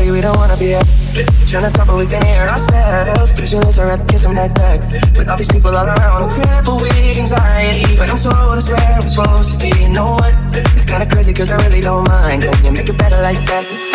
party we don't wanna be at. Trying to talk but we can hear ourselves. Pictureless, I'd rather kiss them right back. With all these people all around, I'm crippled with anxiety, but I'm told it's where I'm supposed to be. You know what? It's kinda crazy cause I really don't mind when you make it better like that.